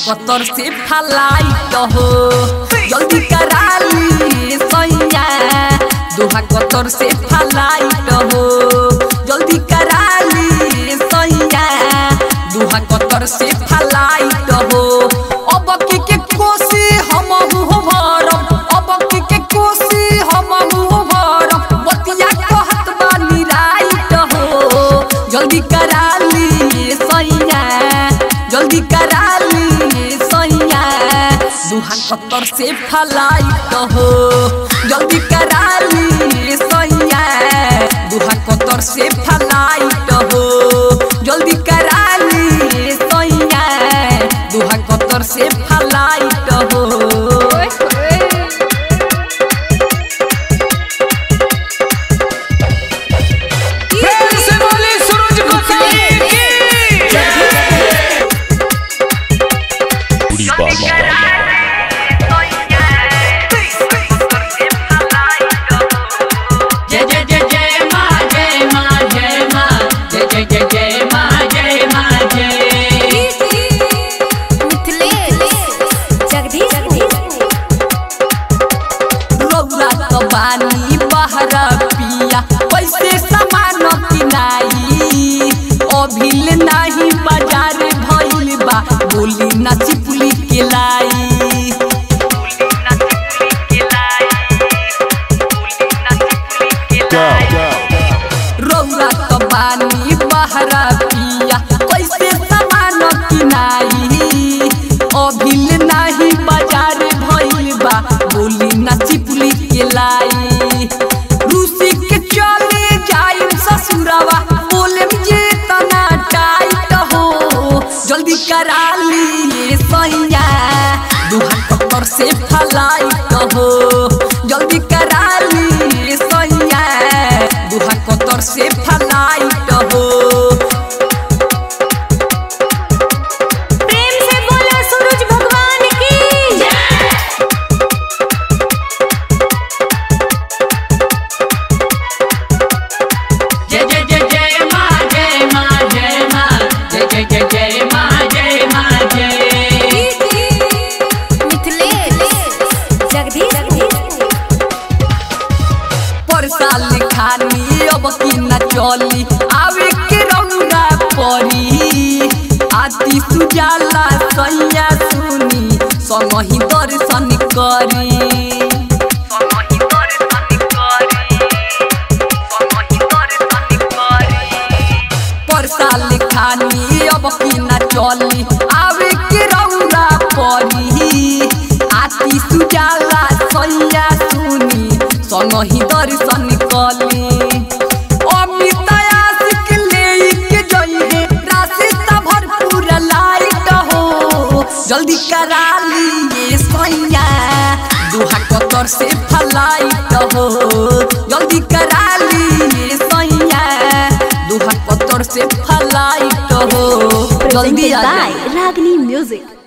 कतर से फ्लाइट हो जल्दी कराली सैया दोहा कतर से फ्लाइट हो जल्दी कराली सैया दोहा कतर से फ्लाइट हो अब के कोसी हम हो भरम अब के कोसी हम हो भरम बतिया कहत बानी राइट हो जल्दी कराली सैया जल्दी कराली सैया दोहा कतर से फ्लाइट हो जल्दी कराली सैया दोहा कतर से फ्लाइट हो जल्दी कराली सैया दोहा कतर से फ्लाइट हो पानी बहरा पिया पैसे सामान किनाई अभिल नहीं बाजार भइल बा बोली ना चिपुली के लाई रौरा तो पानी बहरा पिया पैसे सामान किनाई अभिल नहीं बाजार भइल बा बोली ना चिपुली के लाई रूसी के चले जाई ससुरवा बोले जे तना टाइट हो जल्दी कराली सैया दोहा कतर से फ्लाइट हो जल्दी कराली सैया दोहा कतर से फ्लाइट हो साल खानी अब की न चली आवे के रौरा परी आती सुजाला सैया सुनी संगहि दर्शन करी पर साल खानी अब की न चली आवे के रौरा परी आती सुजाला सैया सुनी संगहि दर्शन कली अमित आशिक लेके जइहे रास्ता भरपूर लाइट हो जल्दी कराली सैया दोहा कतर से फ्लाइट हो जल्दी कराली सैया दोहा कतर से फ्लाइट हो जल्दी रागनी म्यूजिक।